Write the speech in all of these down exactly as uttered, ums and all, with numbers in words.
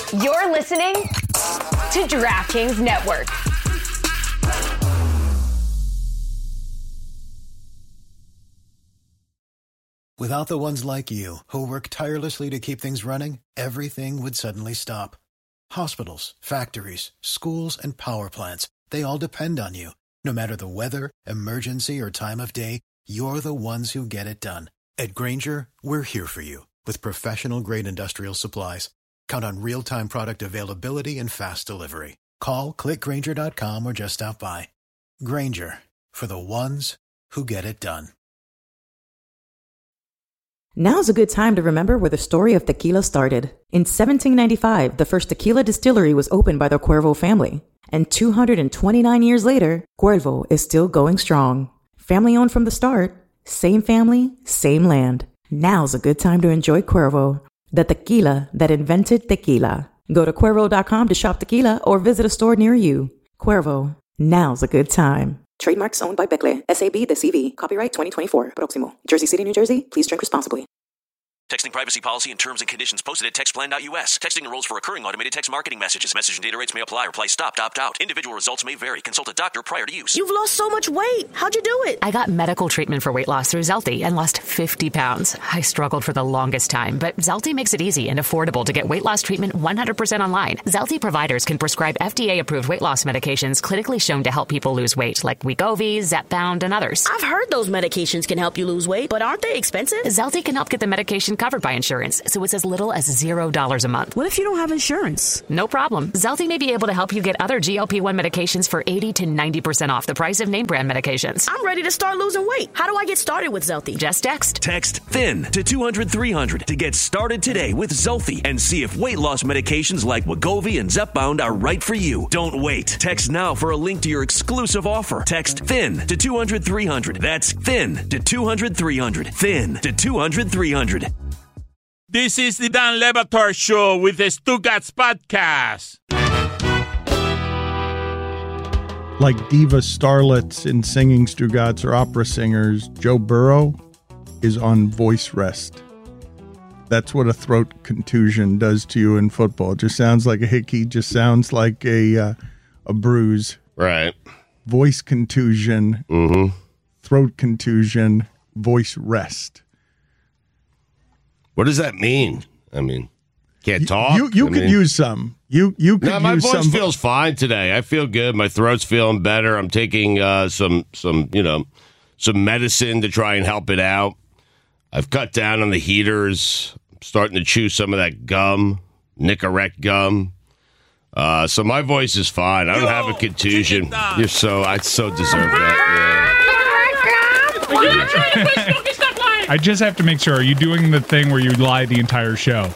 You're listening to DraftKings Network. Without the ones like you, who work tirelessly to keep things running, everything would suddenly stop. Hospitals, factories, schools, and power plants, they all depend on you. No matter the weather, emergency, or time of day, you're the ones who get it done. At Grainger, we're here for you with professional-grade industrial supplies. Count on real-time product availability and fast delivery. Call, click Grainger dot com, or just stop by. Grainger, for the ones who get it done. Now's a good time to remember where the story of tequila started. In seventeen ninety-five, the first tequila distillery was opened by the Cuervo family. And two hundred twenty-nine years later, Cuervo is still going strong. Family owned from the start, same family, same land. Now's a good time to enjoy Cuervo, the tequila that invented tequila. Go to Cuervo dot com to shop tequila or visit a store near you. Cuervo, now's a good time. Trademarks owned by Becle, S A B de C V. Copyright twenty twenty-four. Proximo. Jersey City, New Jersey. Please drink responsibly. Texting privacy policy and terms and conditions posted at text plan dot U S. Texting enrolls for recurring automated text marketing messages. Message and data rates may apply. Reply stopped, opt out. Individual results may vary. Consult a doctor prior to use. You've lost so much weight. How'd you do it? I got medical treatment for weight loss through Zelty and lost fifty pounds. I struggled for the longest time, but Zelty makes it easy and affordable to get weight loss treatment one hundred percent online. Zelty providers can prescribe F D A-approved weight loss medications clinically shown to help people lose weight, like Wegovy, Zepbound, and others. I've heard those medications can help you lose weight, but aren't they expensive? Zelty can help get the medication covered by insurance, so it's as little as zero dollars a month. What if you don't have insurance? No problem. Zelty may be able to help you get other G L P one medications for eighty to ninety percent off the price of name brand medications. I'm ready to start losing weight. How do I get started with Zelty? Just text. Text THIN to two hundred three hundred to get started today with Zelty and see if weight loss medications like Wegovy and Zepbound are right for you. Don't wait. Text now for a link to your exclusive offer. Text THIN to two hundred three hundred. That's THIN to two hundred three hundred. THIN to two hundred three hundred. This is the Dan Le Batard Show with the Stugotz Podcast. Like diva starlets in singing Stugotz or opera singers, Joe Burrow is on voice rest. That's what a throat contusion does to you in football. It just sounds like a hickey, just sounds like a uh, a bruise. Right. Voice contusion, mm-hmm. throat contusion, voice rest. What does that mean? I mean, can't talk. You you I could mean, use some. You you could no, my use voice some. feels fine today. I feel good. My throat's feeling better. I'm taking uh, some some you know some medicine to try and help it out. I've cut down on the heaters. I'm starting to chew some of that gum, Nicorette gum. Uh, so my voice is fine. I don't Yo, have a contusion. You're so I so deserve that. Yeah. I just have to make sure. Are you doing the thing where you lie the entire show?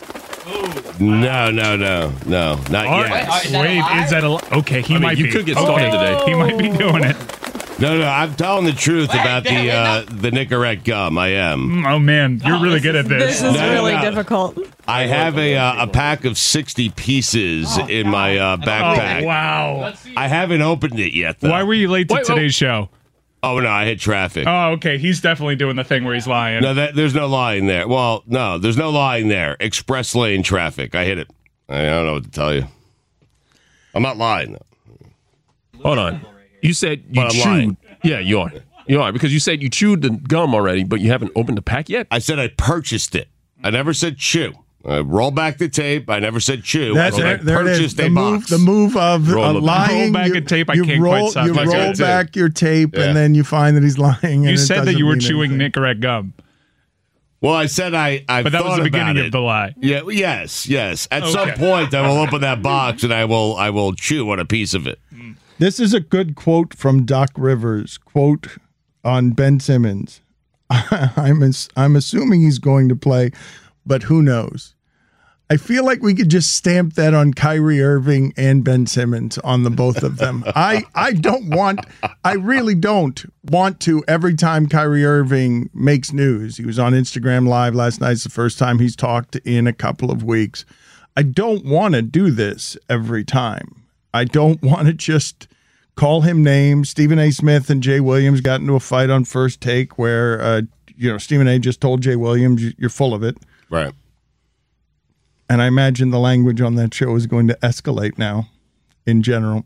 No, no, no, no, not All yet. right. Wait, is that a okay? He I mean, might you be. could get started okay. today. He might be doing it. No, no, I'm telling the truth about the uh, the Nicorette gum. I am. Oh man, you're really good at this. This is No, really no. difficult. I have a uh, a pack of sixty pieces in my uh, backpack. Oh, wow. I haven't opened it yet, though. Why were you late to Wait, today's show? Oh, no, I hit traffic. Oh, okay. He's definitely doing the thing where he's lying. No, that, there's no lying there. Well, no, there's no lying there. Express lane traffic. I hit it. I don't know what to tell you. I'm not lying, though. Hold on. You said you But I'm chewed. lying. Yeah, you are. You are, because you said you chewed the gum already, but you haven't opened the pack yet? I said I purchased it. I never said chew. I roll back the tape. I never said chew. That's I said it. I There it is. purchased The a move, box. the move of Roll uh, the- lying. Roll back you, a tape. I you can't roll, quite stop You myself. roll back your tape, Yeah. and then you find that he's lying. You and it said that doesn't you were mean chewing anything. Nicorette gum, Well, I said I, I but that was thought the about beginning it. of the lie. Yeah, yes, yes. At some Okay. point, I will open that box and I will I will chew on a piece of it. This is a good quote from Doc Rivers. Quote on Ben Simmons. I'm as, I'm assuming he's going to play, but who knows? I feel like we could just stamp that on Kyrie Irving and Ben Simmons, on the both of them. I, I don't want, I really don't want to every time Kyrie Irving makes news. He was on Instagram Live last night. It's the first time he's talked in a couple of weeks. I don't want to do this every time. I don't want to just call him names. Stephen A. Smith and Jay Williams got into a fight on First Take where, uh, you know, Stephen A. just told Jay Williams, you're full of it. Right. And I imagine the language on that show is going to escalate now in general.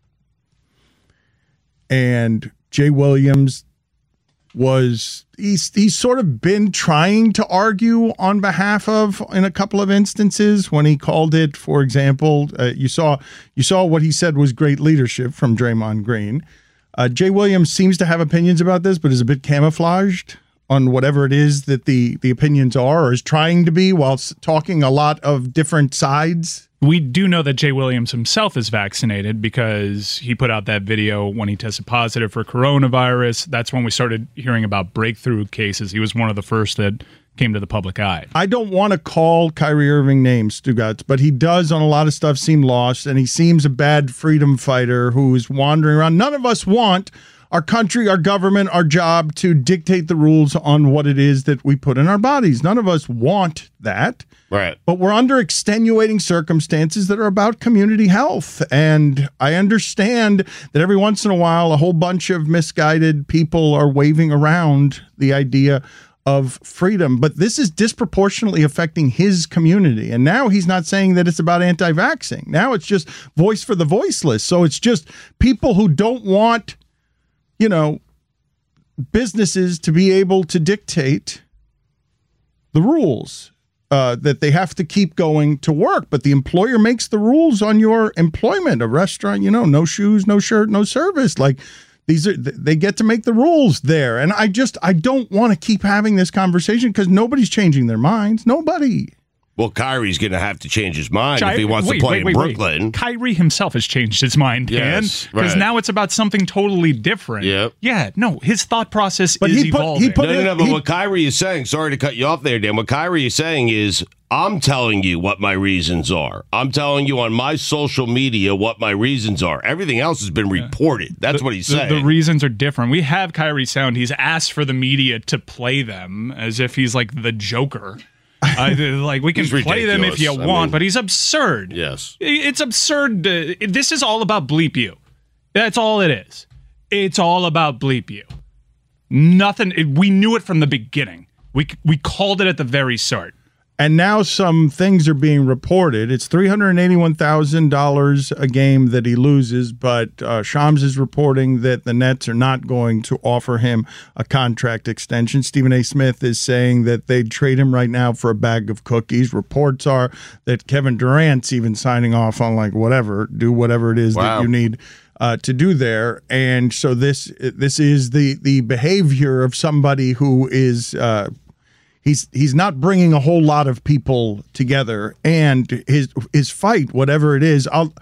And Jay Williams was, he's, he's sort of been trying to argue on behalf of in a couple of instances when he called it, for example, uh, you saw you saw what he said was great leadership from Draymond Green. Uh, Jay Williams seems to have opinions about this, but is a bit camouflaged on whatever it is that the, the opinions are, or is trying to be, while talking a lot of different sides. We do know that Jay Williams himself is vaccinated because he put out that video when he tested positive for coronavirus. That's when we started hearing about breakthrough cases. He was one of the first that came to the public eye. I don't want to call Kyrie Irving names, Stugatz, but he does on a lot of stuff seem lost, and he seems a bad freedom fighter who is wandering around. None of us want our country, our government, our job to dictate the rules on what it is that we put in our bodies. None of us want that. Right. But we're under extenuating circumstances that are about community health. And I understand that every once in a while, a whole bunch of misguided people are waving around the idea of freedom. But this is disproportionately affecting his community. And now he's not saying that it's about anti-vaxxing. Now it's just voice for the voiceless. So it's just people who don't want, you know, businesses to be able to dictate the rules. Uh, that they have to keep going to work, but the employer makes the rules on your employment. A restaurant, you know, no shoes, no shirt, no service. Like these are, they get to make the rules there. And I just, I don't want to keep having this conversation because nobody's changing their minds. Nobody. Well, Kyrie's going to have to change his mind Ky- if he wants wait, to play wait, in wait, Brooklyn. Wait. Kyrie himself has changed his mind, Dan. Yes, Because right. now it's about something totally different. Yep. Yeah, no, his thought process But is he put- evolving. he put No, no, it- no, but he- what Kyrie is saying, sorry to cut you off there, Dan, what Kyrie is saying is, I'm telling you what my reasons are. I'm telling you on my social media what my reasons are. Everything else has been reported. That's The- what he's the, saying. The reasons are different. We have Kyrie Sound. He's asked for the media to play them as if he's like the Joker. Uh, like we can He's play them if you ridiculous. I want, mean- but he's absurd. Yes. It's absurd. To, this is all about bleep you. That's all it is. It's all about bleep you. Nothing. It, we knew it from the beginning. We we called it at the very start. And now some things are being reported. It's three hundred eighty-one thousand dollars a game that he loses, but uh, Shams is reporting that the Nets are not going to offer him a contract extension. Stephen A. Smith is saying that they'd trade him right now for a bag of cookies. Reports are that Kevin Durant's even signing off on like whatever, do whatever it is Wow. that you need uh, to do there. And so this this is the the behavior of somebody who is uh, He's he's not bringing a whole lot of people together, and his his fight, whatever it is. I'll,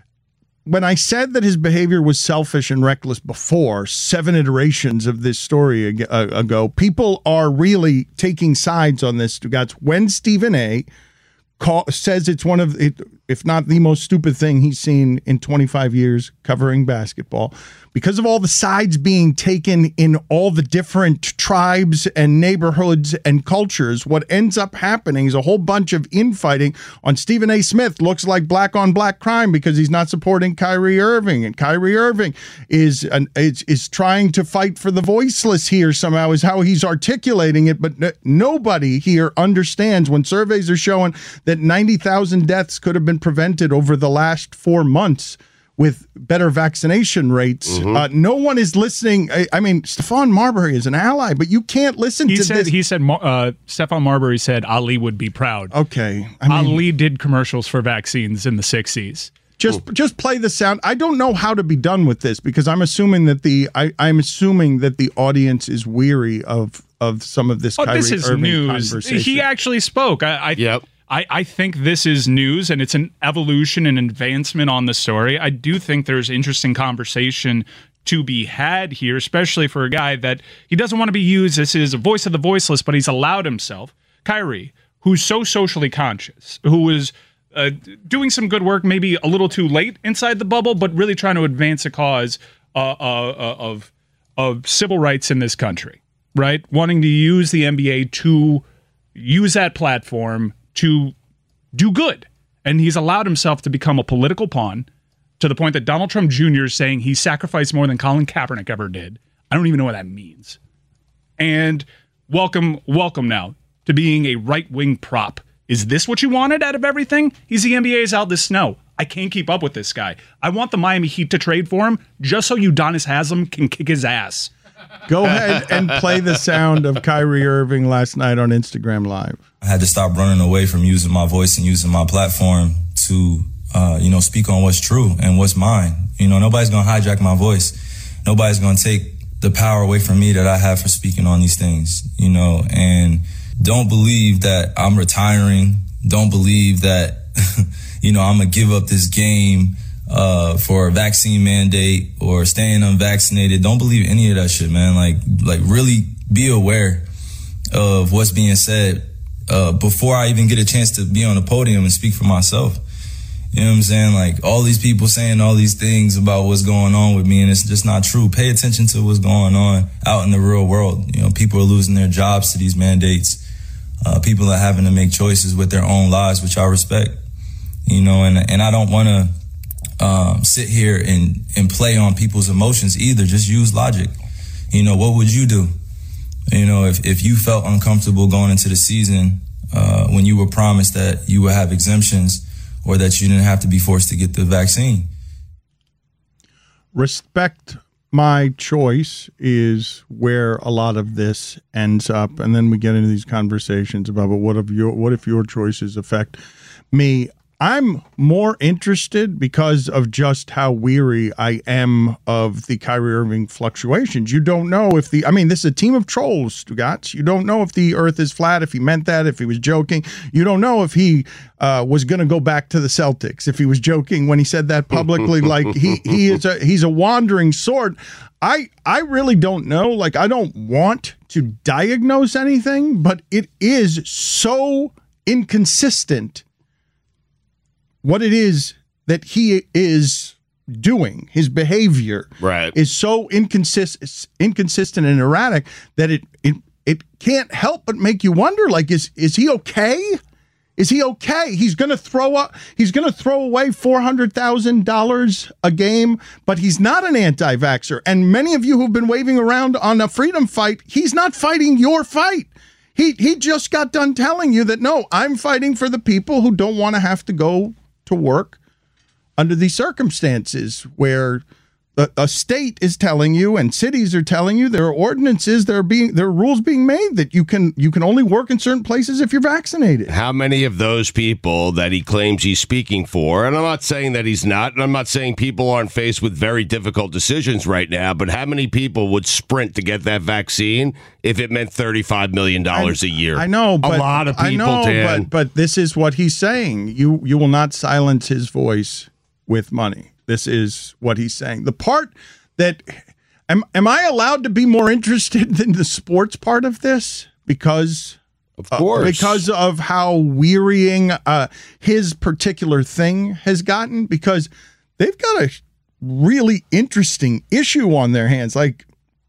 when I said that his behavior was selfish and reckless before, seven iterations of this story ag- uh, ago, people are really taking sides on this. Stugatz. When Stephen A. Call, says it's one of, it, if not the most stupid thing he's seen in twenty-five years covering basketball, because of all the sides being taken in all the different tribes and neighborhoods and cultures, what ends up happening is a whole bunch of infighting on Stephen A. Smith. Looks like black on black crime because he's not supporting Kyrie Irving, and Kyrie Irving is an, is, is trying to fight for the voiceless here somehow is how he's articulating it. But n- nobody here understands when surveys are showing that ninety thousand deaths could have been prevented over the last four months with better vaccination rates. Mm-hmm. Uh, no one is listening. I, I mean, Stephon Marbury is an ally, but you can't listen He to said this. he said uh, Stephon Marbury said Ali would be proud. Okay, I mean, Ali did commercials for vaccines in the sixties. Just just play the sound. I don't know how to be done with this because I'm assuming that the I, I'm assuming that the audience is weary of of some of this Oh, Kyrie this is Irving news. conversation. He actually spoke. I, I Yep. I, I think this is news, and it's an evolution and advancement on the story. I do think there's interesting conversation to be had here, especially for a guy that he doesn't want to be used as his voice of the voiceless, but he's allowed himself. Kyrie, who's so socially conscious, who is uh, doing some good work, maybe a little too late inside the bubble, but really trying to advance a cause uh, uh, of of civil rights in this country, right? Wanting to use the N B A to use that platform to do good. And he's allowed himself to become a political pawn to the point that Donald Trump Junior is saying he sacrificed more than Colin Kaepernick ever did. I don't even know what that means. And welcome, welcome now to being a right-wing prop Is this what you wanted out of everything? He's the N B A's Aldous Snow. I can't keep up with this guy. I want the Miami Heat to trade for him just so Udonis Haslem can kick his ass. Go ahead and play the sound of Kyrie Irving last night on Instagram Live. I had to stop running away from using my voice and using my platform to, uh, you know, speak on what's true and what's mine. You know, nobody's going to hijack my voice. Nobody's going to take the power away from me that I have for speaking on these things, you know, and don't believe that I'm retiring. Don't believe that, you know, I'm going to give up this game uh, for a vaccine mandate or staying unvaccinated. Don't believe any of that shit, man. Like, like really be aware of what's being said uh, before I even get a chance to be on the podium and speak for myself. You know what I'm saying? Like, all these people saying all these things about what's going on with me, and it's just not true. Pay attention to what's going on out in the real world. You know, people are losing their jobs to these mandates. Uh, people are having to make choices with their own lives, which I respect. You know, and and I don't want to um, sit here and, and play on people's emotions either. Just use logic. You know, what would you do? You know, if, if you felt uncomfortable going into the season uh, when you were promised that you would have exemptions or that you didn't have to be forced to get the vaccine. Respect my choice is where a lot of this ends up. And then we get into these conversations about, well, what if your, what if your choices affect me? I'm more interested because of just how weary I am of the Kyrie Irving fluctuations. You don't know if the, I mean, this is a team of trolls, Stugotz. You don't know if the earth is flat, if he meant that, if he was joking. You don't know if he uh, was going to go back to the Celtics, if he was joking when he said that publicly. Like he he is a, he's a wandering sort. I, I really don't know. Like, I don't want to diagnose anything, but it is so inconsistent what it is that he is doing. His behavior right. is so inconsistent, inconsistent and erratic that it it it can't help but make you wonder. Like, is is he okay? Is he okay? He's going to throw up. He's going to throw away four hundred thousand dollars a game, but he's not an anti-vaxxer. And many of you who've been waving around on a freedom fight, he's not fighting your fight. He he just got done telling you that, no, I'm fighting for the people who don't want to have to go to work under these circumstances where a, a state is telling you and cities are telling you there are ordinances, there are being there are rules being made that you can you can only work in certain places if you're vaccinated. How many of those people that he claims he's speaking for, and I'm not saying that he's not, and I'm not saying people aren't faced with very difficult decisions right now, but how many people would sprint to get that vaccine if it meant thirty-five million dollars a year? I know, but a lot of people, I know, Dan. but but this is what he's saying. You you will not silence his voice with money. This is what he's saying. The part that am am I allowed to be more interested than the sports part of this because of course uh, because of how wearying uh, his particular thing has gotten, because they've got a really interesting issue on their hands. Like,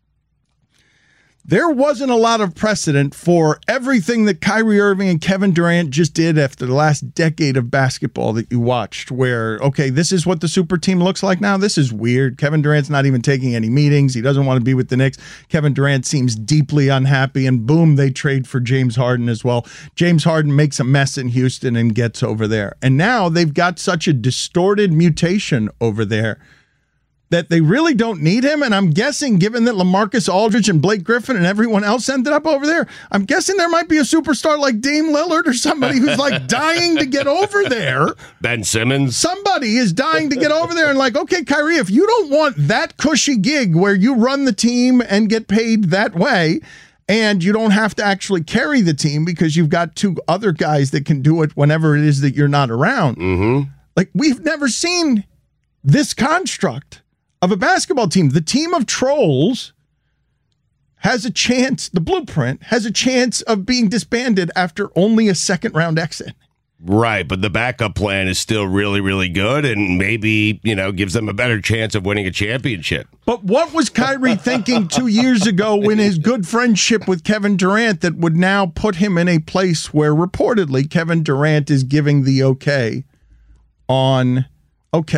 there wasn't a lot of precedent for everything that Kyrie Irving and Kevin Durant just did after the last decade of basketball that you watched, where, okay, this is what the super team looks like now. This is weird. Kevin Durant's not even taking any meetings. He doesn't want to be with the Knicks. Kevin Durant seems deeply unhappy, and boom, they trade for James Harden as well. James Harden makes a mess in Houston and gets over there. And now they've got such a distorted mutation over there that they really don't need him. And I'm guessing, given that LaMarcus Aldridge and Blake Griffin and everyone else ended up over there, I'm guessing there might be a superstar like Dame Lillard or somebody who's like dying to get over there. Ben Simmons. Somebody is dying to get over there and like, okay, Kyrie, if you don't want that cushy gig where you run the team and get paid that way, and you don't have to actually carry the team because you've got two other guys that can do it whenever it is that you're not around. Mm-hmm. Like, we've never seen this construct of a basketball team. The team of trolls has a chance, the blueprint has a chance of being disbanded after only a second round exit. Right, but the backup plan is still really, really good and maybe, you know, gives them a better chance of winning a championship. But what was Kyrie thinking two years ago in his good friendship with Kevin Durant that would now put him in a place where reportedly Kevin Durant is giving the okay on, okay,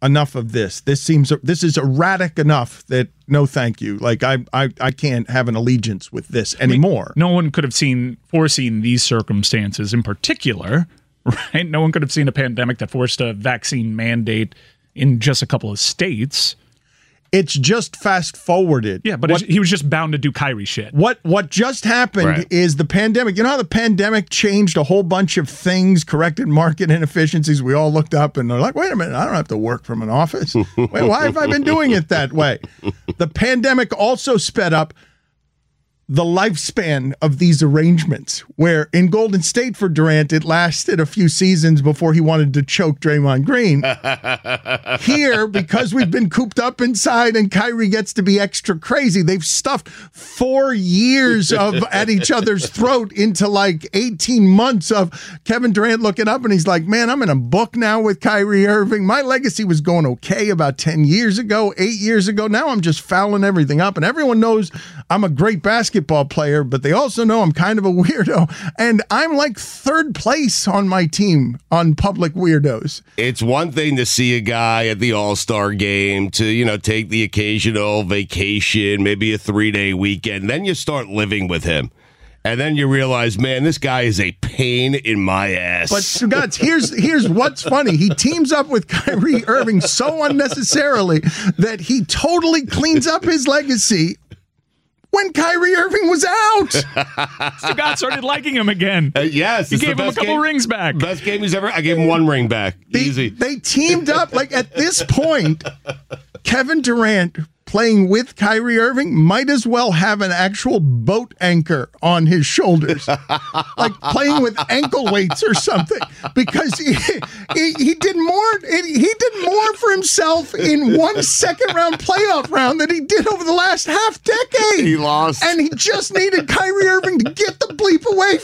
enough of this. This seems this is erratic enough that no, thank you. Like I, I, I can't have an allegiance with this anymore. I mean, no one could have seen foreseen these circumstances in particular, right? No one could have seen a pandemic that forced a vaccine mandate in just a couple of states. It's just fast forwarded. Yeah, but what, he was just bound to do Kyrie shit. What what just happened right. is the pandemic. You know how the pandemic changed a whole bunch of things, corrected market inefficiencies. We all looked up and they're like, wait a minute, I don't have to work from an office. Wait, why have I been doing it that way? The pandemic also sped up the lifespan of these arrangements, where in Golden State for Durant, it lasted a few seasons before he wanted to choke Draymond Green. Here, because we've been cooped up inside and Kyrie gets to be extra crazy, they've stuffed four years of at each other's throat into like eighteen months of Kevin Durant looking up and he's like, man, I'm in a book now with Kyrie Irving. My legacy was going okay about ten years ago, eight years ago. Now I'm just fouling everything up and everyone knows I'm a great basketball player, but they also know I'm kind of a weirdo. And I'm like third place on my team on public weirdos. It's one thing to see a guy at the All-Star game, to, you know, take the occasional vacation, maybe a three-day weekend. Then you start living with him. And then you realize, man, this guy is a pain in my ass. But, guys, here's here's what's funny. He teams up with Kyrie Irving so unnecessarily that he totally cleans up his legacy when Kyrie Irving was out. Stugat started liking him again. Uh, yes. He gave him a couple game, rings back. Best game he's ever... I gave him one ring back. They, Easy. They teamed up. Like, at this point, Kevin Durant playing with Kyrie Irving might as well have an actual boat anchor on his shoulders. Like playing with ankle weights or something. Because he, he, he did more he did more for himself in one second round playoff round than he did over the last half decade. He lost. And he just needed Kyrie Irving to get the bleep away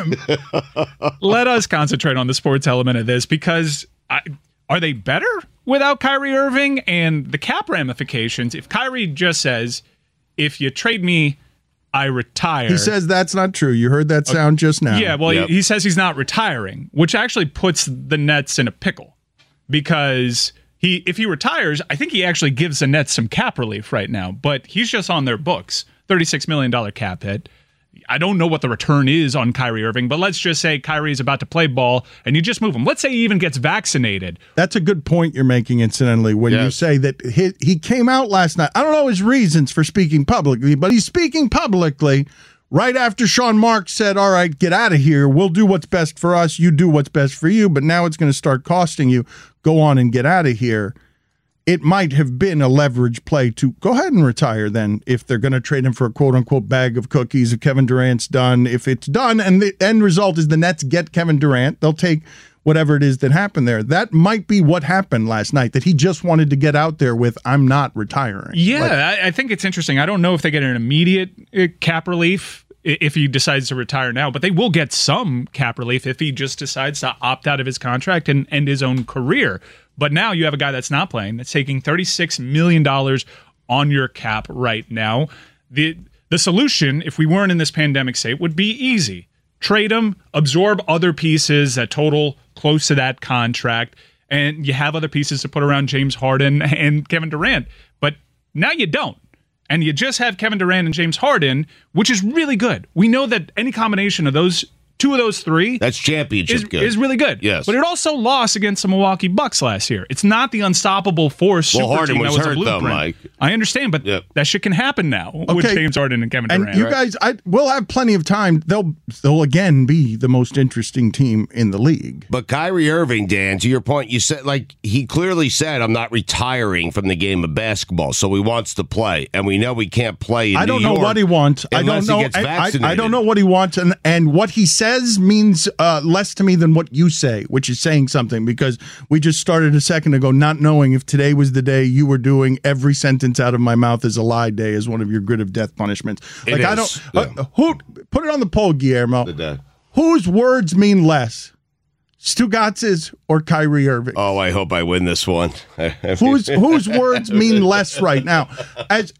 from him. Let us concentrate on the sports element of this, because I, are they better without Kyrie Irving? And the cap ramifications, if Kyrie just says, if you trade me, I retire. He says that's not true. You heard that sound just now. Yeah, well, Yep. he, he says he's not retiring, which actually puts the Nets in a pickle, because he, if he retires, I think he actually gives the Nets some cap relief right now, but he's just on their books, thirty-six million dollars cap hit. I don't know what the return is on Kyrie Irving, but let's just say Kyrie is about to play ball and you just move him. Let's say he even gets vaccinated. That's a good point you're making, incidentally, when Yes. you say that he, he came out last night. I don't know his reasons for speaking publicly, but he's speaking publicly right after Sean Marks said, all right, get out of here. We'll do what's best for us. You do what's best for you, but now it's going to start costing you. Go on and get out of here. It might have been a leverage play to go ahead and retire then if they're going to trade him for a quote-unquote bag of cookies if Kevin Durant's done. If it's done and the end result is the Nets get Kevin Durant, they'll take whatever it is that happened there. That might be what happened last night, that he just wanted to get out there with, I'm not retiring. Yeah, Like, I, I think it's interesting. I don't know if they get an immediate uh, cap relief i- if he decides to retire now, but they will get some cap relief if he just decides to opt out of his contract and end his own career. But now you have a guy that's not playing, that's taking thirty-six million dollars on your cap right now. The the solution, if we weren't in this pandemic state, would be easy. Trade him, absorb other pieces that total close to that contract, and you have other pieces to put around James Harden and Kevin Durant. But now you don't. And you just have Kevin Durant and James Harden, which is really good. We know that any combination of those two of those three That's championship is, good. is really good. Yes. But it also lost against the Milwaukee Bucks last year. It's not the unstoppable force Well, super Harden team that was was a hurt, though, blueprint. Mike. I understand, but Yep. that shit can happen now with Okay. James Harden and Kevin And Durant. you right? guys, I will have plenty of time. They'll they'll again be the most interesting team in the league. But Kyrie Irving, Dan, to your point, you said, like, he clearly said, I'm not retiring from the game of basketball, so he wants to play. And we know he can't play in I don't New know York what he wants. I don't unless know. he gets I- I, vaccinated. I don't know what he wants, and and what he says means uh, less to me than what you say, which is saying something, because we just started a second ago not knowing if today was the day you were doing every sentence out of my mouth is a lie day as one of your grid of death punishments. It Like I is, don't. yeah. Uh, who put it on the poll, Guillermo? The day. Whose words mean less, Stugatz's or Kyrie Irving? Oh, I hope I win this one. whose whose words mean less right now? As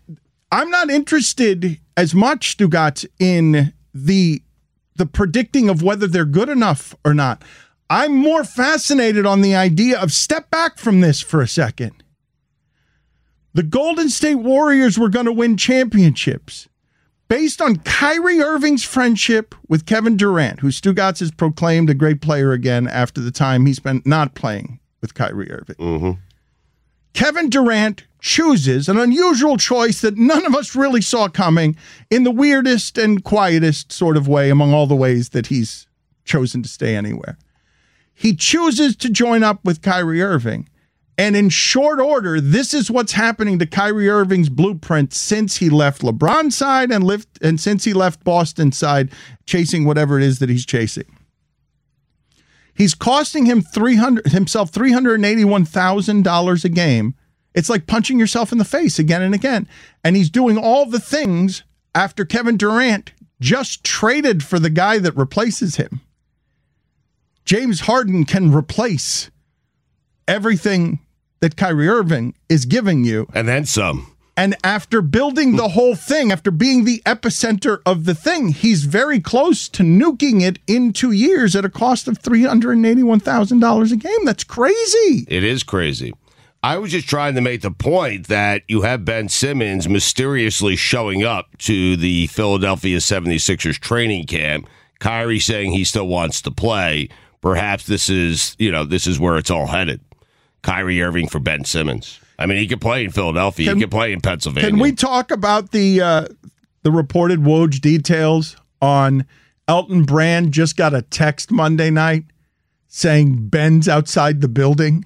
I'm not interested as much, Stugatz, in the the predicting of whether they're good enough or not. I'm more fascinated on the idea of step back from this for a second. The Golden State Warriors were going to win championships based on Kyrie Irving's friendship with Kevin Durant, who Stugotz has proclaimed a great player again after the time he spent not playing with Kyrie Irving. Mm-hmm. Kevin Durant chooses an unusual choice that none of us really saw coming in the weirdest and quietest sort of way among all the ways that he's chosen to stay anywhere. He chooses to join up with Kyrie Irving. And in short order, this is what's happening to Kyrie Irving's blueprint since he left LeBron's side and, lift, and since he left Boston's side, chasing whatever it is that he's chasing. He's costing him three hundred himself three hundred eighty-one thousand dollars a game. It's like punching yourself in the face again and again. And he's doing all the things after Kevin Durant just traded for the guy that replaces him. James Harden can replace everything that Kyrie Irving is giving you. And then some. And after building the whole thing, after being the epicenter of the thing, he's very close to nuking it in two years at a cost of three hundred eighty-one thousand dollars a game. That's crazy. It is crazy. I was just trying to make the point that you have Ben Simmons mysteriously showing up to the Philadelphia seventy-sixers training camp. Kyrie saying he still wants to play. Perhaps this is, you know, this is where it's all headed. Kyrie Irving for Ben Simmons. I mean, he could play in Philadelphia. Can, he could play in Pennsylvania. Can we talk about the uh, the reported Woj details on Elton Brand just got a text Monday night saying Ben's outside the building?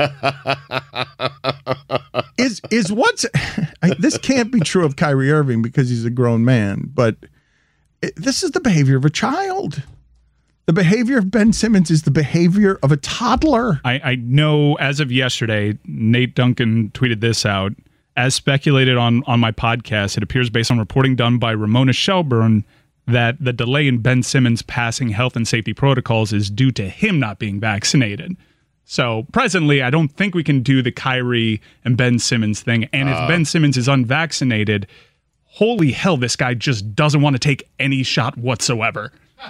is is what's I, this can't be true of Kyrie Irving because he's a grown man, but it, this is the behavior of a child. The behavior of Ben Simmons is the behavior of a toddler. I, I know as of yesterday, Nate Duncan tweeted this out. As speculated on, on my podcast, it appears based on reporting done by Ramona Shelburne that the delay in Ben Simmons passing health and safety protocols is due to him not being vaccinated. So presently, I don't think we can do the Kyrie and Ben Simmons thing. And if uh. Ben Simmons is unvaccinated, holy hell, this guy just doesn't want to take any shot whatsoever.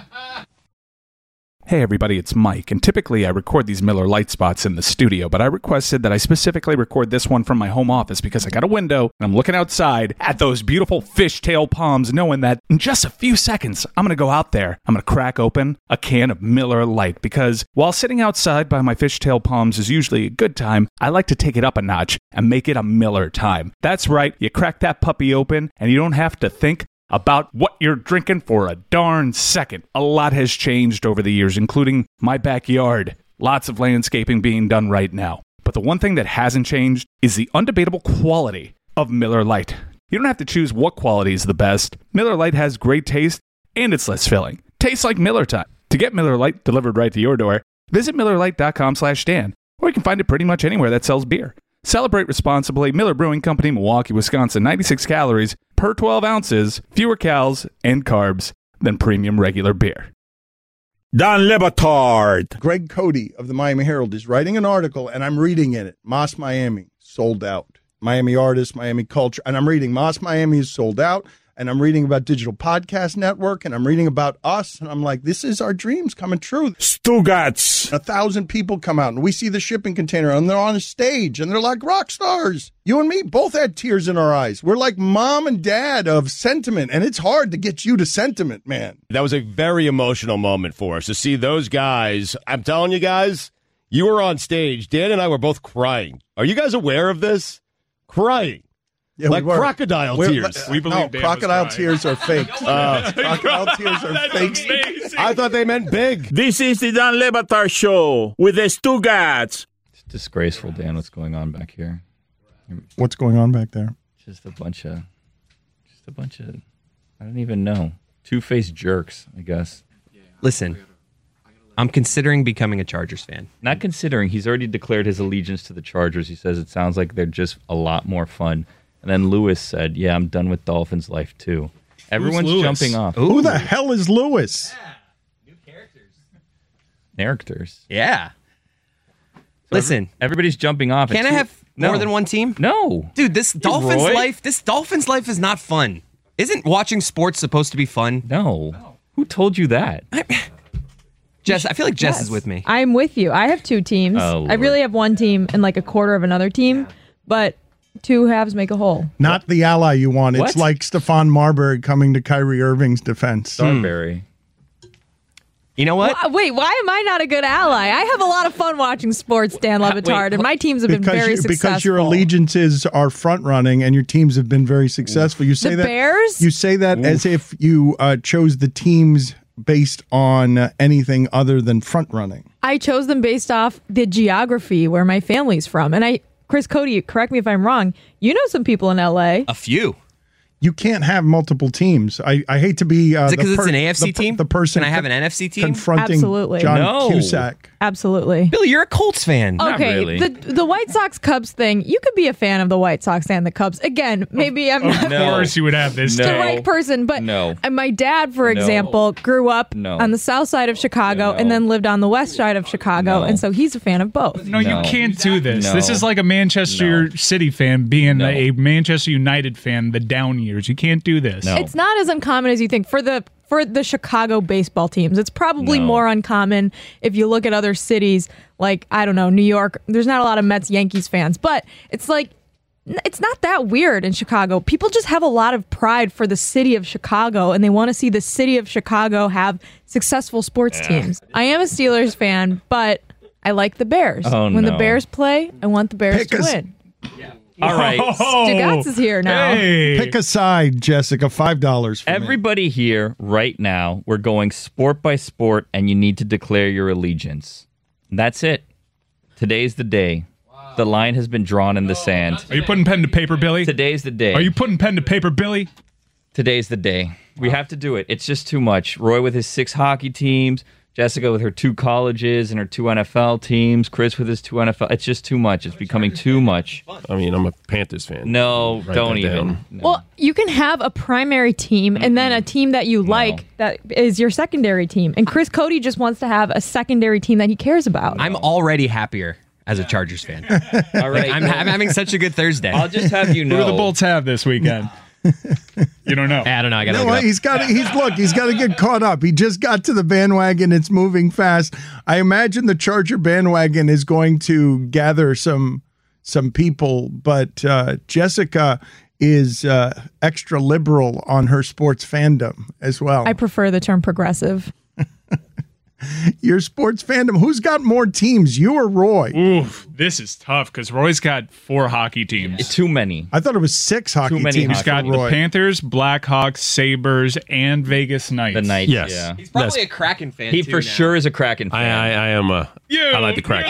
Hey everybody, it's Mike, and typically I record these Miller Lite spots in the studio, but I requested that I specifically record this one from my home office because I got a window and I'm looking outside at those beautiful fishtail palms, knowing that in just a few seconds I'm going to go out there, I'm going to crack open a can of Miller Lite, because while sitting outside by my fishtail palms is usually a good time, I like to take it up a notch and make it a Miller time. That's right, you crack that puppy open and you don't have to think about what you're drinking for a darn second. A lot has changed over the years, including my backyard. Lots of landscaping being done right now. But the one thing that hasn't changed is the undebatable quality of Miller Lite. You don't have to choose what quality is the best. Miller Lite has great taste, and it's less filling. Tastes like Miller time. To get Miller Lite delivered right to your door, visit Miller Lite dot com slash Dan, or you can find it pretty much anywhere that sells beer. Celebrate responsibly. Miller Brewing Company, Milwaukee, Wisconsin. ninety-six calories per twelve ounces, fewer calories and carbs than premium regular beer. Dan Le Batard. Greg Cody of the Miami Herald is writing an article, and I'm reading in it. Moss Miami, sold out. Miami artists, Miami culture. And I'm reading Moss Miami is sold out. And I'm reading about Digital Podcast Network, and I'm reading about us, and I'm like, this is our dreams coming true. Stugotz. A thousand people come out, and we see the shipping container, and they're on a stage, and they're like rock stars. You and me both had tears in our eyes. We're like mom and dad of sentiment, and it's hard to get you to sentiment, man. That was a very emotional moment for us to see those guys. I'm telling you guys, you were on stage. Dan and I were both crying. Are you guys aware of this? Crying. Yeah, like we crocodile we're, tears. We believe no, crocodile tears are fake. Uh, crocodile tears are fake. Amazing. I thought they meant big. This is the Dan Le Batard Show with the Stugotz. It's disgraceful, Dan, what's going on back here. What's going on back there? Just a bunch of, just a bunch of, I don't even know. Two-faced jerks, I guess. Listen, I'm considering becoming a Chargers fan. Not considering. He's already declared his allegiance to the Chargers. He says it sounds like they're just a lot more fun. And then Lewis said, yeah, I'm done with Dolphins life, too. Everyone's jumping off. Ooh. Who the hell is Lewis? Yeah. New characters. Characters. Yeah. So Listen. Every, everybody's jumping off. Can I two, have no. more than one team? No. Dude, this Dolphins Roy? life, this Dolphins life is not fun. Isn't watching sports supposed to be fun? No. no. Who told you that? I, Jess, I feel like Jess Yes. is with me. I'm with you. I have two teams. Oh, I really have one team and like a quarter of another team, but two halves make a whole. Not the ally you want. What? It's like Stephon Marbury coming to Kyrie Irving's defense. Starberry. You know what? Wha- Wait, why am I not a good ally? I have a lot of fun watching sports, Dan Levitard, and my teams have been because very you, successful. because your allegiances are front running and your teams have been very successful. You say The that Bears? You say that as if you uh, chose the teams based on uh, anything other than front running. I chose them based off the geography where my family's from. And I, Chris Cody, correct me if I'm wrong, you know some people in L A. A few. You can't have multiple teams. I, I hate to be uh, Is it the because per- it's an A F C the, per- team? The person Can I have con- an N F C team? confronting Absolutely. John No. Cusack. Absolutely. Billy, you're a Colts fan. Okay, the the White Sox Cubs thing, you could be a fan of the White Sox and the Cubs. Again, maybe I'm Of not course you would have this. the take. right person, but No. uh, my dad, for No. example, grew up No. on the south side of Chicago and then lived on the west side of Chicago, No. and so he's a fan of both. No, you can't do this. No. This is like a Manchester City fan being a Manchester United fan the down years. You can't do this. It's not as uncommon as you think for the for the Chicago baseball teams. It's probably No. more uncommon if you look at other cities like, I don't know, New York. There's not a lot of Mets Yankees fans, but it's like it's not that weird in Chicago. People just have a lot of pride for the city of Chicago, and they want to see the city of Chicago have successful sports teams. I am a Steelers fan, but I like the Bears. Oh, when the no. Bears play, I want the Bears Pick to us- win. All right. Stugatz is here now. Pick a side, Jessica. Five dollars for me. Everybody here right now, we're going sport by sport, and you need to declare your allegiance. That's it. Today's the day. The line has been drawn in the sand. Are you putting pen to paper, Billy? Today's the day. Are you putting pen to paper, Billy? Today's the day. We have to do it. It's just too much. Roy with his six hockey teams, Jessica with her two colleges and her two N F L teams, Chris with his two N F L. It's just too much. It's becoming too much. I mean, I'm a Panthers fan. No, Write don't that even. down. Well, you can have a primary team and then a team that you like that is your secondary team. And Chris Cody just wants to have a secondary team that he cares about. I'm already happier as a Chargers fan. All right. Like, I'm, I'm having such a good Thursday. I'll just have you Who do know. the Bolts have this weekend? You don't know. I don't know. I You gotta know look it what? up. He's got to, he's look, he's got to get caught up. He just got to the bandwagon. It's moving fast. I imagine the Charger bandwagon is going to gather some some people, but uh, Jessica is uh, extra liberal on her sports fandom as well. I prefer the term progressive. Your sports fandom. Who's got more teams, you or Roy? Oof, this is tough because Roy's got four hockey teams. Too many. I thought it was six hockey many teams. He's for got the Roy. Panthers, Blackhawks, Sabres, and Vegas Knights. The Knights, Yes. yeah. He's probably a Kraken fan. He too for now. sure is a Kraken I, fan. I, I am a. I like the Kraken.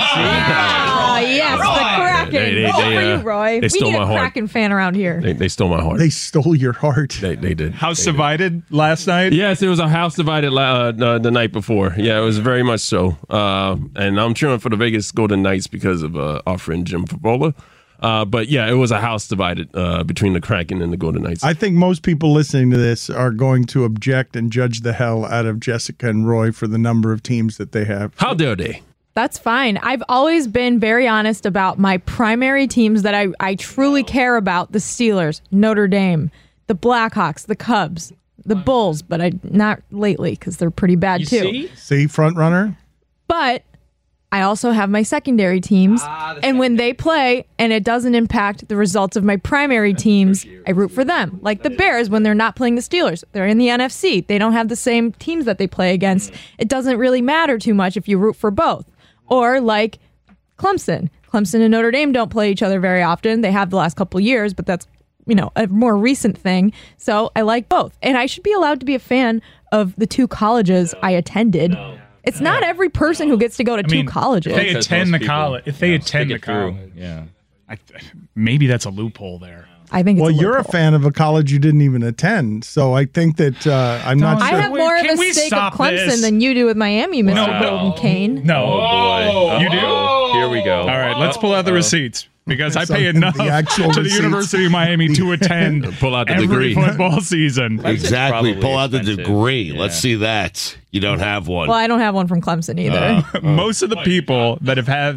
Oh, yes, the Kraken. They- they- Good they, for uh, you, Roy. they We stole need a my heart. Kraken fan around here. They, they stole my heart. They stole your heart. They, they did. House divided last night. Yes, it was a house divided la- uh, uh, the night before. Yeah, it was very much so. Uh, and I'm cheering for the Vegas Golden Knights because of uh, our friend Jim Favola. Uh, but yeah, it was a house divided uh, between the Kraken and the Golden Knights. I think most people listening to this are going to object and judge the hell out of Jessica and Roy for the number of teams that they have. How dare they? That's fine. I've always been very honest about my primary teams that I, I truly care about: the Steelers, Notre Dame, the Blackhawks, the Cubs, the Bulls, but I not lately because they're pretty bad You too. see? See, front runner? But I also have my secondary teams, and when they play and it doesn't impact the results of my primary teams, I root for them. Like the Bears, when they're not playing the Steelers, they're in the N F C. They don't have the same teams that they play against. It doesn't really matter too much if you root for both. Or like Clemson. Clemson and Notre Dame don't play each other very often. They have the last couple of years, but that's, you know, a more recent thing. So I like both. And I should be allowed to be a fan of the two colleges I attended. It's not every person who gets to go to I two mean, colleges. If they Because attend most the people, college, if they you know, attend the stick it through. college, Yeah. I, maybe that's a loophole there. I think it's Well, a you're a loophole. fan of a college you didn't even attend, so I think that uh, I'm not Don't- I sure. have Wait, more of can a we stake of stop Clemson this? than you do with Miami, Mister No, Golden no. Kane. No. Oh, boy. You do? Here we go. All right, let's pull out the receipts because I So pay the enough actual to the receipts. University of Miami to attend Pull out the every degree. football season. Exactly. probably Pull out the expensive. degree. Yeah. Let's see that. You don't have one. Well, I don't have one from Clemson either. Most of the people that have had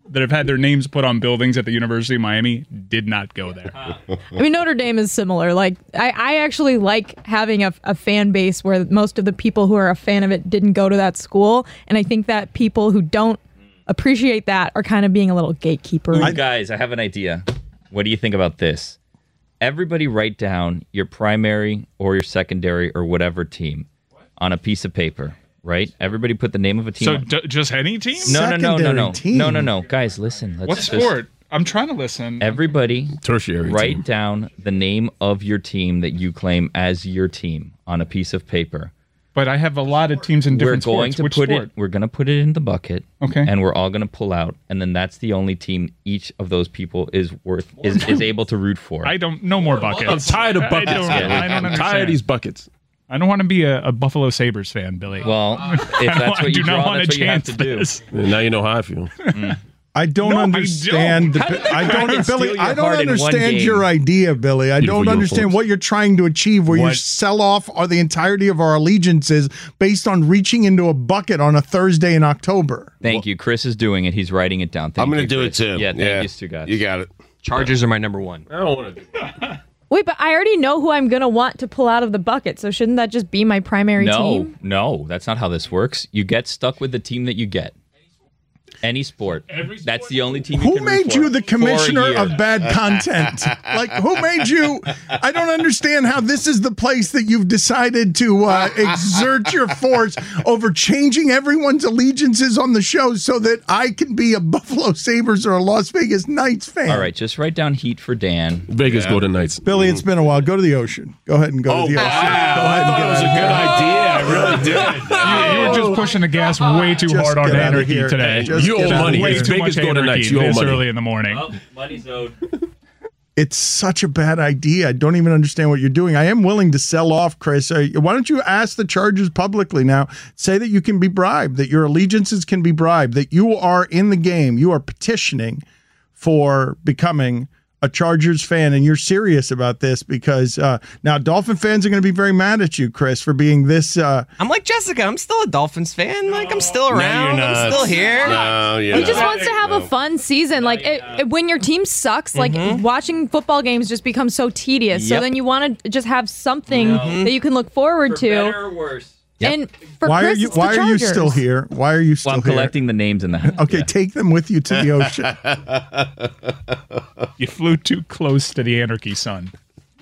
that have had their names put on buildings at the University of Miami did not go there. I mean, Notre Dame is similar. Like, I, I actually like having a, a fan base where most of the people who are a fan of it didn't go to that school. And I think that people who don't appreciate that are kind of being a little gatekeeper. Ooh, guys, I have an idea. What do you think about this? Everybody write down your primary or your secondary or whatever team on a piece of paper. Right? Everybody put the name of a team. So on. d- just any team? No, no, no, no, no, team. no, no, no. Guys, listen. Let's What just- sport? I'm trying to listen. Everybody, tertiary. Write team. down the name of your team that you claim as your team on a piece of paper. But I have a lot of teams in We're different going sports. to Which put sport? it. We're going to put it in the bucket. Okay. And we're all going to pull out, and then that's the only team each of those people is worth is, is able to root for. I don't. No more buckets. I'm tired of buckets. I don't, Yeah. I don't I'm understand. tired of these buckets. I don't want to be a, a Buffalo Sabres fan, Billy. Well, if I that's don't- what I you do not draw, want that's to what you have chance to do. this. Now you know how I feel. I don't No, I understand. don't. the- How did that I fucking don't, steal Billy. your I don't heart in one understand game? your idea, Billy. I Beautiful don't understand uniforms. what you're trying to achieve. Where you What? sell off or the entirety of our allegiances based on reaching into a bucket on a Thursday in October. Thank you. Chris is doing it. He's writing it down. Thank I'm going you, to do it Chris. too. Yeah, thank you, Stu guys. You got it. Chargers are my number one. I don't want to do that. Wait, but I already know who I'm going to want to pull out of the bucket, so shouldn't that just be my primary no, team? No, that's not how this works. You get stuck with the team that you get. Any sport. That's the only team you Who can root made for you the for a commissioner year. of bad content? Like, who made you? I don't understand how this is the place that you've decided to uh, exert your force over changing everyone's allegiances on the show so that I can be a Buffalo Sabres or a Las Vegas Knights fan. All right, just write down Heat for Dan. Vegas Golden Knights. Billy, it's been a while. Go to the ocean. Go ahead and go Oh, to the wow. ocean. Go ahead I and thought get it was a out of good here. idea. I really did. You, you were just pushing the gas way too Just hard on get out of anarchy here. today. Just You get owe out of money. here. Way It's too Vegas much Golden anarchy Knights. You owe this money. early in the morning. Oh, money's owed. It's such a bad idea. I don't even understand what you're doing. I am willing to sell off, Chris. Uh, why don't you ask the Chargers publicly now? Say that you can be bribed, that your allegiances can be bribed, that you are in the game. You are petitioning for becoming a Chargers fan, and you're serious about this because uh, now Dolphin fans are going to be very mad at you, Chris, for being this. Uh, I'm like Jessica. I'm still a Dolphins fan. Like I'm still No, around. you're I'm not. still here. No, you're He not. just wants to have a fun season. Like it, it- when your team sucks, like watching football games just becomes so tedious. So Yep. then you want to just have something that you can look forward to. Better or worse. And for why Chris, are you? it's the Why are you Chargers. still here? Why are you still Well, I'm here? collecting the names in the hat. Okay, Yeah. take them with you to the ocean. You flew too close to the anarchy, son.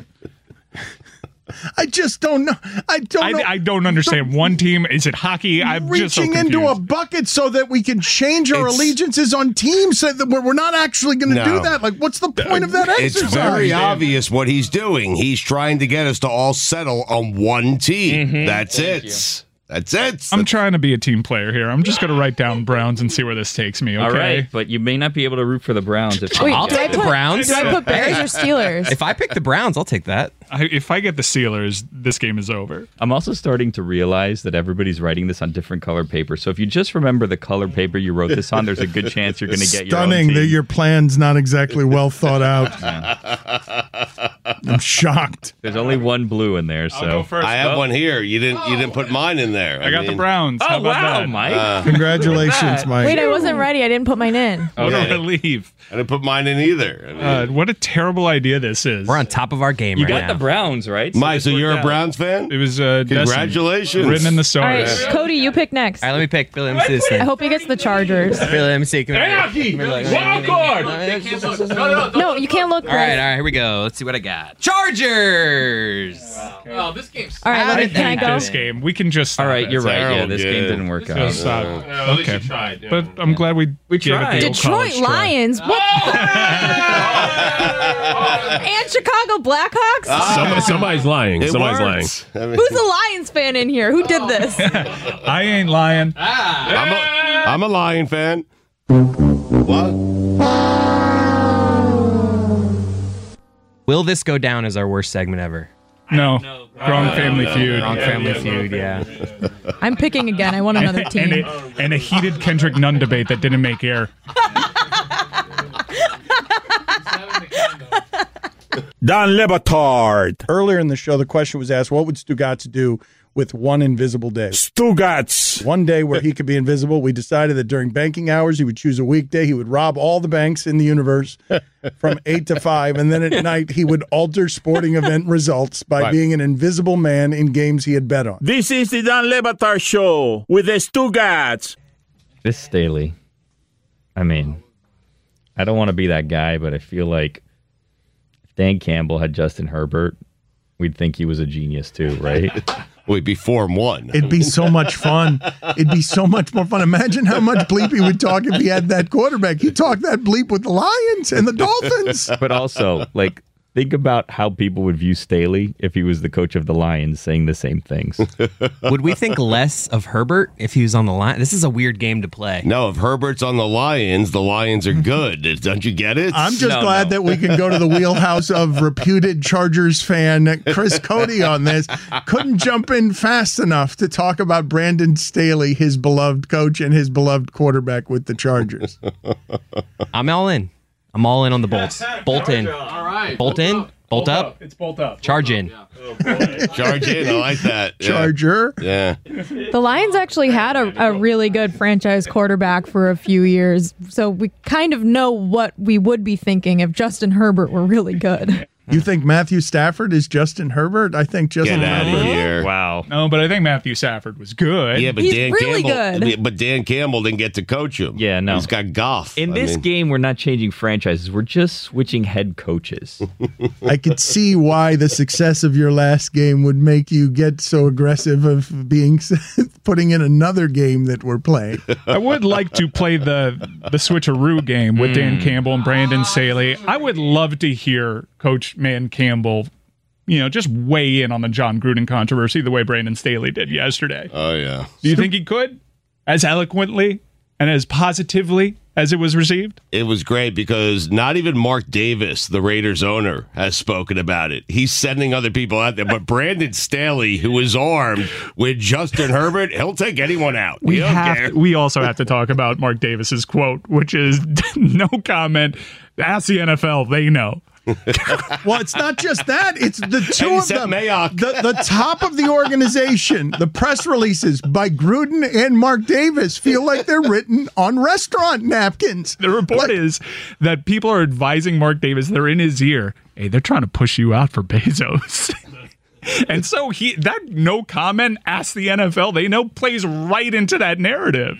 I just don't know. I don't know. I, I don't understand. One team, is it hockey? I'm just so reaching confused. into a bucket so that we can change our It's- allegiances on teams so that we're, we're not actually going to No. do that. Like, what's the point of that It's exercise? very obvious what he's doing. He's trying to get us to all settle on one team. That's it. That's it. I'm trying to be a team player here. I'm just going to write down Browns and see where this takes me, okay? All right, but you may not be able to root for the Browns. If Wait, I'll do I take the put, Browns. Do I put Bears or Steelers? If I pick the Browns, I'll take that. I, if I get the Steelers, this game is over. I'm also starting to realize that everybody's writing this on different color paper. So if you just remember the color paper you wrote this on, there's a good chance you're going to get your own Stunning team. that your plan's not exactly well thought out. I'm shocked. There's only one blue in there, so I'll go first. I have Well, one here. You didn't. You didn't put mine in there. I got the mean, Browns. How Oh about wow, that? Mike! Uh, Congratulations, Mike. Wait, I wasn't ready. I didn't put mine in. What Yeah. a relief. I didn't put mine in either. I mean, Uh, what a terrible idea this is. We're on top of our game You right got now. the Browns, right? Mike, this so worked you're a out. Browns fan? It was uh, Destiny. Congratulations. Written in the All right, stars. Cody, you pick next. All right, let me pick. Billy, let me see this I thing. hope he gets the Chargers. Billy, let me see. Come here. Anarchy! Let me look. Wild card! No, you can't look. All right, all right, here we go. Let's see what I got. Chargers. Oh, this game's All right, let me, I can I hate go? this game. We can just stop All right, it. you're right. Yeah, terrible this game game. didn't work Just out. stop. Uh, at least okay. you tried, yeah. But I'm glad we We gave tried. it the old Detroit college try. Lions. What? And Chicago Blackhawks. Some, somebody's lying. It Somebody's lying. works. I mean, Who's a Lions fan in here? Who did this? I ain't lying. I'm a, I'm a Lion fan. What? Will this go down as our worst segment ever? No. Wrong Family Feud. Wrong Family Feud, yeah. I'm picking again. I want another and, team. a, and a heated Kendrick Nunn debate that didn't make air. Don Lebatard. Earlier in the show, the question was asked, what would Stugatz do with one invisible day. Stugats. One day where he could be invisible. We decided that during banking hours, he would choose a weekday. He would rob all the banks in the universe from eight to five. And then at night, he would alter sporting event results by Right. being an invisible man in games he had bet on. This is the Dan Le Batard Show with the Stugats. This Staley, I mean, I don't want to be that guy, but I feel like if Dan Campbell had Justin Herbert, we'd think he was a genius too, right? We'd be four and one. It'd be so much fun. It'd be so much more fun. Imagine how much bleep he would talk if he had that quarterback. He talked that bleep with the Lions and the Dolphins. But also, like, think about how people would view Staley if he was the coach of the Lions saying the same things. Would we think less of Herbert if he was on the line? This is a weird game to play. No, if Herbert's on the Lions, the Lions are good. Don't you get it? I'm just No, glad no. that we can go to the wheelhouse of reputed Chargers fan Chris Cody on this. Couldn't jump in fast enough to talk about Brandon Staley, his beloved coach and his beloved quarterback with the Chargers. I'm all in. I'm all in on the Bolts. Bolt in. All right. Bolt in. Bolt up. It's bolt up. Charge in. Charge in. I like that. Yeah. Charger. Yeah. The Lions actually had a, a really good franchise quarterback for a few years, so we kind of know what we would be thinking if Justin Herbert were really good. You think Matthew Stafford is Justin Herbert? I think Justin Get out Herbert. of here. Wow. No, but I think Matthew Stafford was good. Yeah, but He's Dan really Campbell. good. But Dan Campbell didn't get to coach him. Yeah, no. He's got Goff. In I this mean, game, we're not changing franchises. We're just switching head coaches. I could see why the success of your last game would make you get so aggressive of being putting in another game that we're playing. I would like to play the the switcheroo game with Dan Campbell and Brandon Staley. I would love to hear Coach Man Campbell, you know, just weigh in on the John Gruden controversy the way Brandon Staley did yesterday. Oh, yeah. Do you think he could? As eloquently and as positively as it was received? It was great because not even Mark Davis, the Raiders owner, has spoken about it. He's sending other people out there. But Brandon Staley, who is armed with Justin Herbert, he'll take anyone out. We He don't have. care. To, we also have to talk about Mark Davis's quote, which is no comment. Ask the N F L; they know. Well, it's not just that. It's the two And he of said them. Mayock. The, the top of the organization, the press releases by Gruden and Mark Davis feel like they're written on restaurant napkins. The report is that people are advising Mark Davis, they're in his ear, hey, they're trying to push you out for Bezos. And so he that no comment, ask the N F L, they know plays right into that narrative.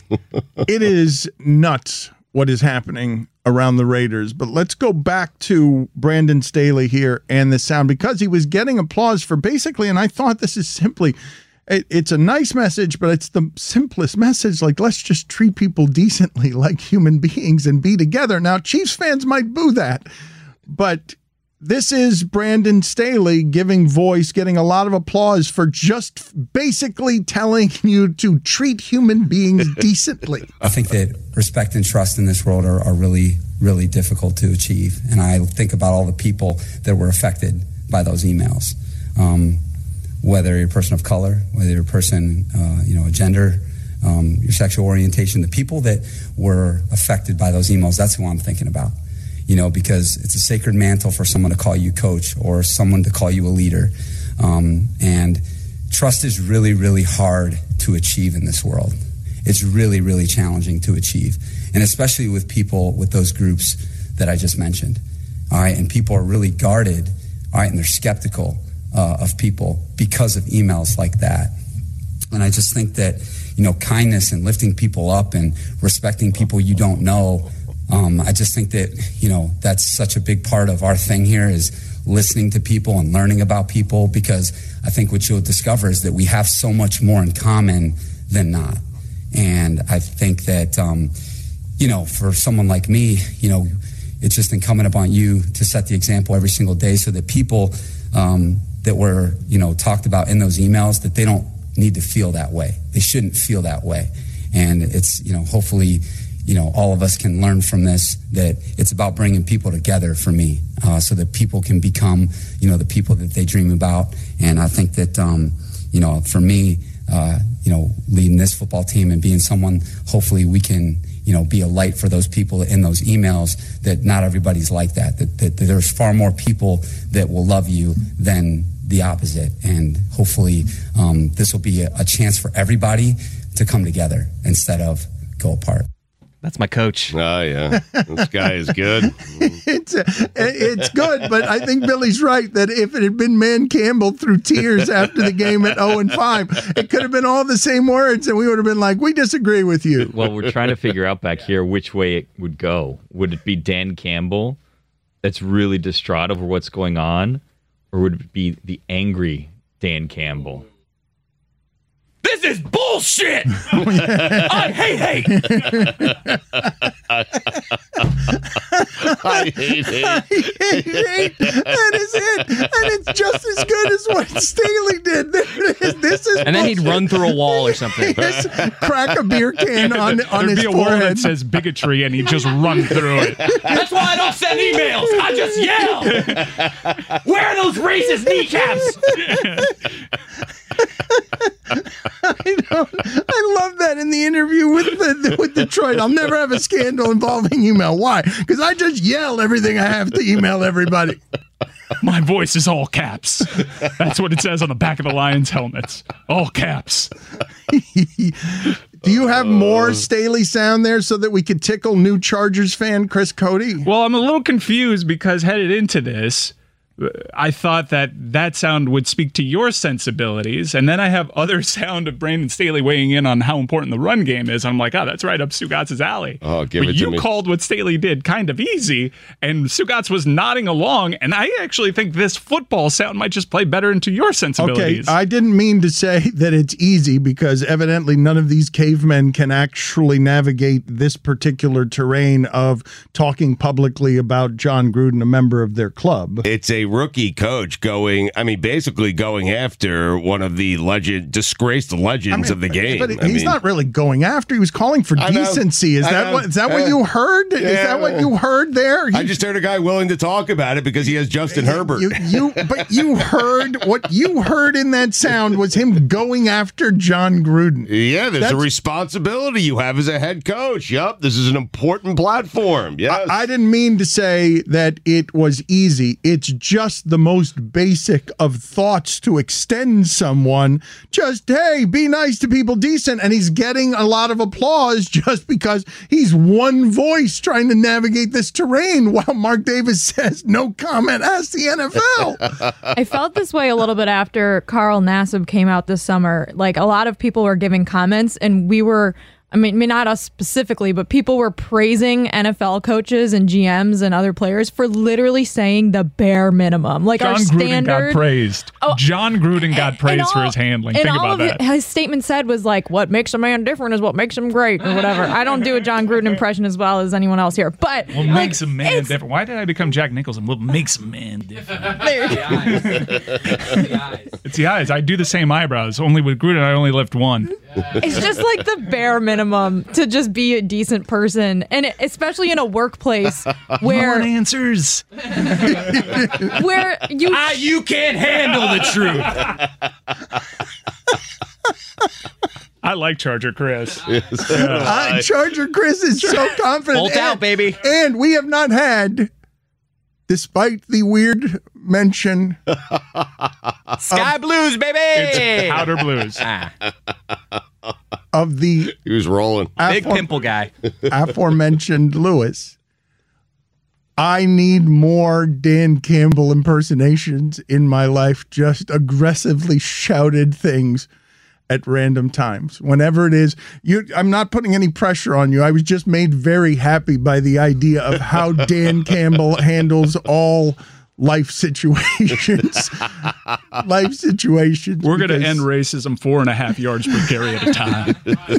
It is nuts what is happening around the Raiders. But let's go back to Brandon Staley here and the sound, because he was getting applause for basically, and I thought this is simply, it, it's a nice message, but it's the simplest message. Like, let's just treat people decently like human beings and be together. Now, Chiefs fans might boo that, but this is Brandon Staley giving voice, getting a lot of applause for just basically telling you to treat human beings decently. I think that respect and trust in this world are, are really, really difficult to achieve. And I think about all the people that were affected by those emails. Um, whether you're a person of color, whether you're a person, uh, you know, a gender, um, your sexual orientation, the people that were affected by those emails, that's who I'm thinking about. You know, because it's a sacred mantle for someone to call you coach or someone to call you a leader. Um, and trust is really, really hard to achieve in this world. It's really, really challenging to achieve. And especially with people, with those groups that I just mentioned. All right, and people are really guarded, all right, and they're skeptical uh, of people because of emails like that. And I just think that, you know, kindness and lifting people up and respecting people you don't know, Um, I just think that, you know, that's such a big part of our thing here is listening to people and learning about people, because I think what you'll discover is that we have so much more in common than not. And I think that, um, you know, for someone like me, you know, it's just incumbent upon you to set the example every single day so that people um, that were, you know, talked about in those emails, that they don't need to feel that way. They shouldn't feel that way. And it's, you know, hopefully, you know, all of us can learn from this, that it's about bringing people together for me, uh, so that people can become, you know, the people that they dream about. And I think that, um, you know, for me, uh, you know, leading this football team and being someone, hopefully we can, you know, be a light for those people in those emails, that not everybody's like that, that, that, that there's far more people that will love you than the opposite. And hopefully um, this will be a, a chance for everybody to come together instead of go apart. That's my coach. Oh, yeah. This guy is good. it's uh, it's good, but I think Billy's right that if it had been Man Campbell through tears after the game at oh and five, it could have been all the same words, and we would have been like, we disagree with you. Well, we're trying to figure out back here which way it would go. Would it be Dan Campbell that's really distraught over what's going on, or would it be the angry Dan Campbell? This is bullshit! I hate hate! I hate hate. I hate hate. That is it. And it's just as good as what Staley did. This is And then he'd run through a wall or something. Yes, crack a beer can on, on There'd his be a wall forehead. that says bigotry, and he'd just run through it. That's why I don't send emails! I just yell! Where are those racist kneecaps? I know. I love that in the interview with the, with Detroit. I'll never have a scandal involving email. Why? Because I just yell everything I have to email everybody. My voice is all caps. That's what it says on the back of the Lions helmets. All caps. Do you have more Staley sound there so that we could tickle new Chargers fan Chris Cody? Well, I'm a little confused because headed into this, I thought that that sound would speak to your sensibilities, and then I have other sound of Brandon Staley weighing in on how important the run game is. I'm like, oh, that's right up Sugatz's alley. Oh, give but it to you me. called what Staley did kind of easy, and Sugatz was nodding along, and I actually think this football sound might just play better into your Okay, sensibilities. I didn't mean to say that it's easy because evidently none of these cavemen can actually navigate this particular terrain of talking publicly about John Gruden, a member of their club. It's a rookie coach going, I mean, basically going after one of the legend, disgraced legends I mean, of the game. But I he's mean, not really going after. He was calling for I know. decency. Is I that know. what? Is that what Uh, you heard? Is yeah. that what you heard there? I just heard a guy willing to talk about it because he has Justin Herbert. You, you, but you heard what you heard in that sound was him going after John Gruden. Yeah, there's That's- a responsibility you have as a head coach. Yup, this is an important platform. Yes. I, I didn't mean to say that it was easy. It's just the most basic of thoughts to extend someone. Just, hey, be nice to people, decent. And he's getting a lot of applause just because he's one voice trying to navigate this terrain while Mark Davis says, no comment, ask the N F L. I felt this way a little bit after Carl Nassib came out this summer. Like, a lot of people were giving comments, and we were, I mean, maybe not us specifically, but people were praising N F L coaches and G Ms and other players for literally saying the bare minimum. Like, John our Gruden standard. got praised. Oh, John Gruden got praised all, for his handling. And Think all about of that. it, his statement said was like, what makes a man different is what makes him great, or whatever. I don't do a John Gruden impression as well as anyone else here. But What like, makes a man different? Why did I become Jack Nicholson? What makes a man different? It's the eyes. I do the same eyebrows. Only with Gruden, I only lift one. it's just like the bare minimum to just be a decent person, and it, especially in a workplace where No one answers. where you Ah, you can't handle the truth. I like Charger Chris. Yes. Uh, Charger Chris is so confident. Bolt out, And- baby. And we have not had, despite the weird mention, Sky Blues, baby. It's Powder Blues. Ah, of the He was rolling. big afore- pimple guy. aforementioned Lewis. I need more Dan Campbell impersonations in my life, just aggressively shouted things at random times. Whenever it is, you I'm not putting any pressure on you. I was just made very happy by the idea of how Dan Campbell handles all life situations. life situations. We're going to because- end racism four and a half yards per carry at a time.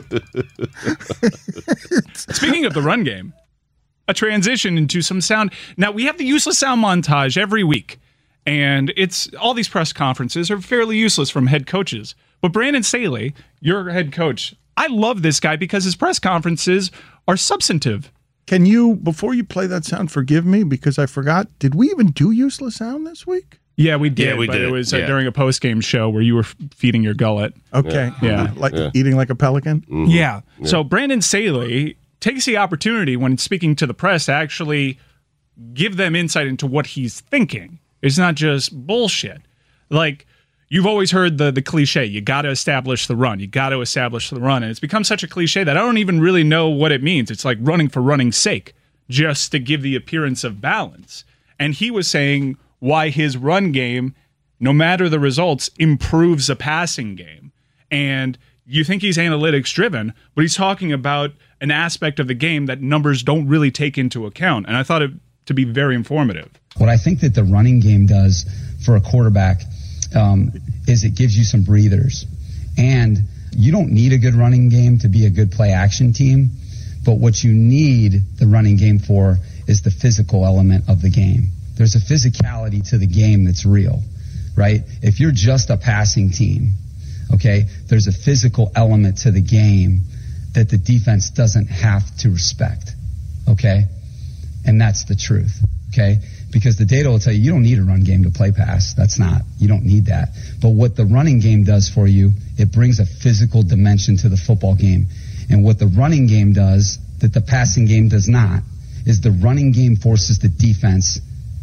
Speaking of the run game, a transition into some sound. Now, we have the useless sound montage every week, and it's all these press conferences are fairly useless from head coaches. But Brandon Staley, your head coach, I love this guy because his press conferences are substantive. Can you, before you play that sound, forgive me because I forgot, did we even do useless sound this week? Yeah, we did, Yeah, we but did. it was uh, Yeah. during a post-game show where you were f- feeding your gullet. Okay. Yeah. Like Yeah. eating like a pelican? Mhm. Yeah. So Brandon Staley takes the opportunity when speaking to the press to actually give them insight into what he's thinking. It's not just bullshit. Like, you've always heard the the cliche, you got to establish the run. You got to establish the run. And it's become such a cliche that I don't even really know what it means. It's like running for running's sake, just to give the appearance of balance. And he was saying why his run game, no matter the results, improves a passing game. And you think he's analytics driven, but he's talking about an aspect of the game that numbers don't really take into account. And I thought it to be very informative. What I think that the running game does for a quarterback um, is it gives you some breathers. And you don't need a good running game to be a good play action team. But what you need the running game for is the physical element of the game. There's a physicality to the game that's real, right? If you're just a passing team, okay, there's a physical element to the game that the defense doesn't have to respect, okay? And that's the truth, okay? Because the data will tell you you don't need a run game to play pass. That's not. You don't need that. But what the running game does for you, it brings a physical dimension to the football game. And what the running game does that the passing game does not is the running game forces the defense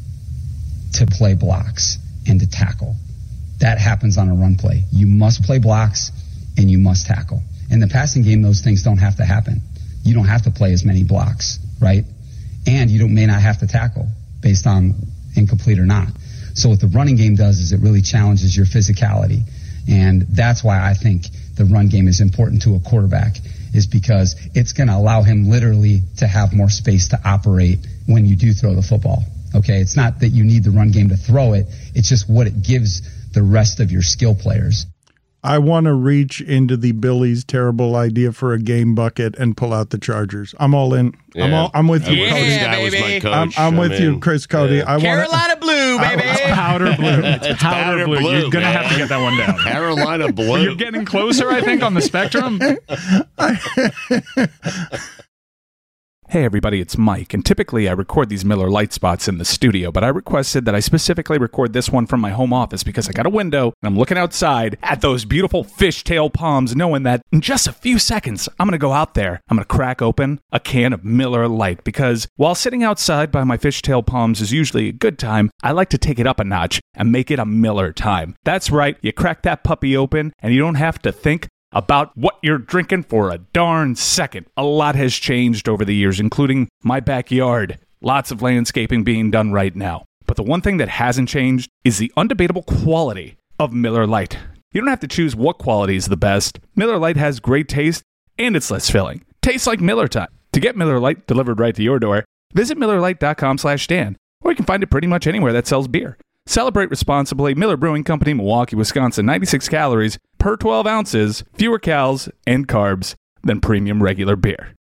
to play blocks and to tackle. That happens on a run play. You must play blocks and you must tackle. In the passing game, those things don't have to happen. You don't have to play as many blocks, right? And you don't, may not have to tackle based on incomplete or not. So what the running game does is it really challenges your physicality. And that's why I think the run game is important to a quarterback, is because it's going to allow him literally to have more space to operate when you do throw the football. Okay, it's not that you need the run game to throw it. It's just what it gives the rest of your skill players. I want to reach into the Billy's terrible idea for a game bucket and pull out the Chargers. I'm all in. Yeah. I'm all. I'm with you, Yeah, Cody. this guy was my coach. I'm, I'm I with mean, you, Chris Cody. yeah. I want Carolina blue, baby. It's powder blue. It's, It's powder, powder blue. blue, You're going to man. have to get that one down. Carolina blue. You're getting closer, I think, on the spectrum. Hey everybody, it's Mike, and typically I record these Miller Lite spots in the studio, but I requested that I specifically record this one from my home office because I got a window and I'm looking outside at those beautiful fishtail palms, knowing that in just a few seconds I'm going to go out there, I'm going to crack open a can of Miller Lite, because while sitting outside by my fishtail palms is usually a good time, I like to take it up a notch and make it a Miller time. That's right, you crack that puppy open and you don't have to think about what you're drinking for a darn second. A lot has changed over the years, including my backyard. Lots of landscaping being done right now. But the one thing that hasn't changed is the undebatable quality of Miller Lite. You don't have to choose what quality is the best. Miller Lite has great taste, and it's less filling. Tastes like Miller time. To get Miller Lite delivered right to your door, visit Miller Lite dot com slash Dan, or you can find it pretty much anywhere that sells beer. Celebrate responsibly. Miller Brewing Company, Milwaukee, Wisconsin. ninety-six calories per twelve ounces, fewer calories and carbs than premium regular beer.